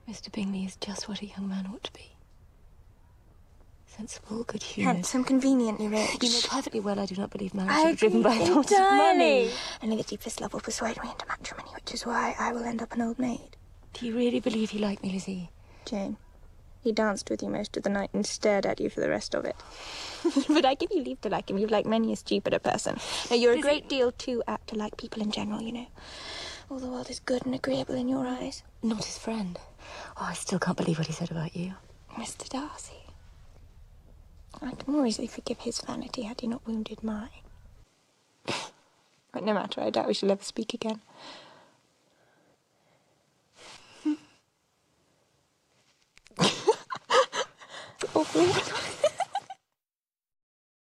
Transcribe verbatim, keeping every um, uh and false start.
Mister Bingley is just what a young man ought to be. Sensible, good-humoured. Handsome, conveniently rich. You know perfectly well I do not believe marriage I should be driven by agree thoughts of money. Only the deepest love will persuade me into matrimony, which is why I will end up an old maid. Do you really believe he liked me, Lizzie? Jane, he danced with you most of the night and stared at you for the rest of it. But I give you leave to like him. You've liked many a stupider person. Now, you're a great deal too apt to like people in general, you know. All the world is good and agreeable in your eyes. Not his friend. Oh, I still can't believe what he said about you. Mister Darcy. I can more easily forgive his vanity had he not wounded mine. But no matter, I doubt we shall ever speak again. Oh,